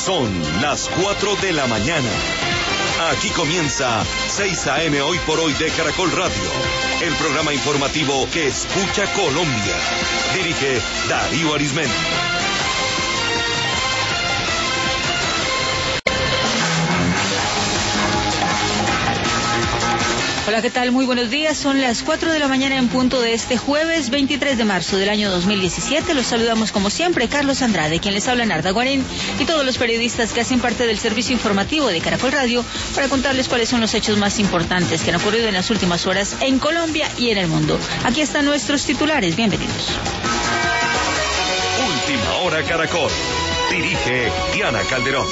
Son las 4 de la mañana. Aquí comienza 6 AM Hoy por Hoy de Caracol Radio, el programa informativo que escucha Colombia. Dirige Darío Arizmendi. Hola, ¿qué tal? Muy buenos días. Son las 4 de la mañana en punto de este jueves 23 de marzo del año 2017. Los saludamos como siempre, Carlos Andrade, quien les habla, Narda Guarín, y todos los periodistas que hacen parte del servicio informativo de Caracol Radio para contarles cuáles son los hechos más importantes que han ocurrido en las últimas horas en Colombia y en el mundo. Aquí están nuestros titulares. Bienvenidos. Última Hora Caracol. Dirige Diana Calderón.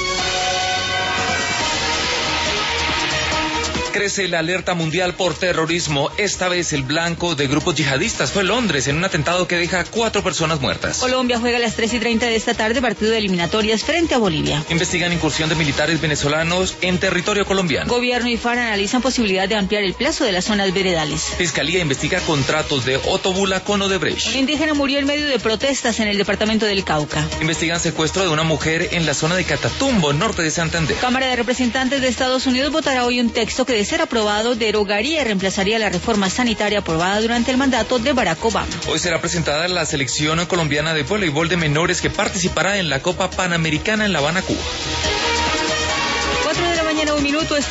Crece la alerta mundial por terrorismo. Esta vez el blanco de grupos yihadistas fue Londres, en un atentado que deja 4 personas muertas. Colombia juega a las 3:30 de esta tarde partido de eliminatorias frente a Bolivia. Investigan incursión de militares venezolanos en territorio colombiano. Gobierno y FARC analizan posibilidad de ampliar el plazo de las zonas veredales. Fiscalía investiga contratos de Otobula con Odebrecht. Un indígena murió en medio de protestas en el departamento del Cauca. Investigan secuestro de una mujer en la zona de Catatumbo, norte de Santander. Cámara de Representantes de Estados Unidos votará hoy un texto que, de ser aprobado, derogaría y reemplazaría la reforma sanitaria aprobada durante el mandato de Barack Obama. Hoy será presentada la selección colombiana de voleibol de menores que participará en la Copa Panamericana en La Habana, Cuba. 4 de la mañana, 1 minuto.